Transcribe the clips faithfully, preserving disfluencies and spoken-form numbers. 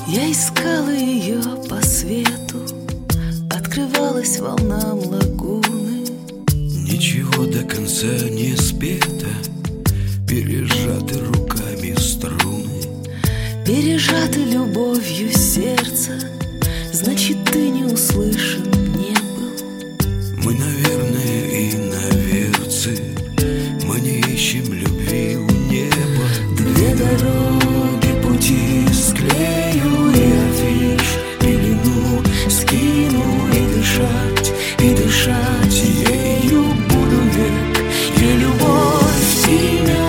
Я искала ее по свету, открывалась волнам лагуны. Ничего до конца не спето, пережаты руками струны. Пережаты любовью сердца, значит, ты не услышан не был. Мы, наверное, иноверцы, мы не ищем любви у неба. Две дороги Пути склею и афиш, пелену скину и дышать, и дышать ею буду век. Ей любовь имя.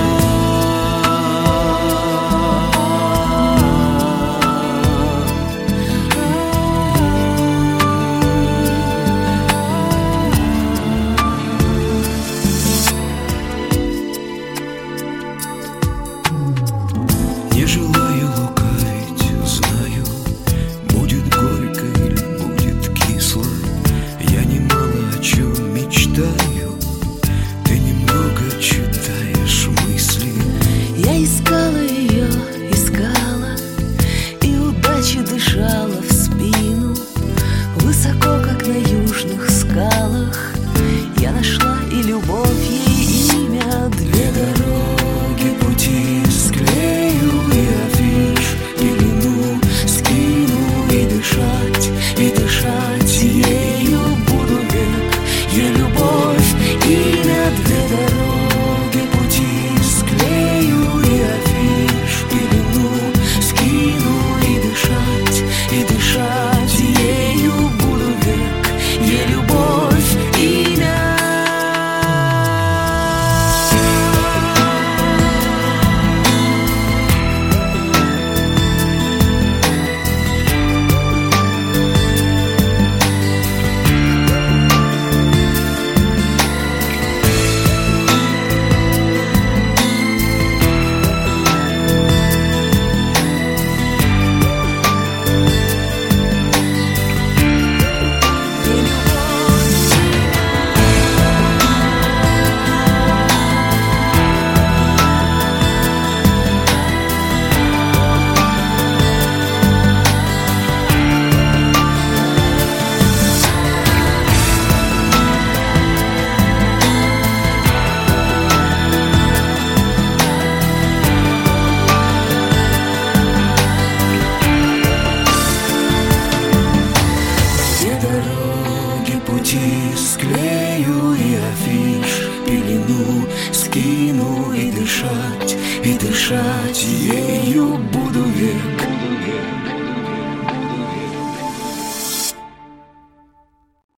Не желаю лукавить, знаю, будет горько или будет кисло. Я немало о чем мечтаю, ты немного читаешь мысли. Я искала ее, искала, и удача дышала в спину. Высоко, как на южных скалах, я нашла и любовь, ей имя. Две Дороги, пути склею и афиш, пелену скину и дышать, и дышать ею буду век. Ей любовь имя. Две дороги, пути склею и афиш, пелену скину и дышать, и дышать ею буду век. Ей любовь имя. Дороги, пути склею и афиш, пелену скину и дышать, и дышать ею буду век.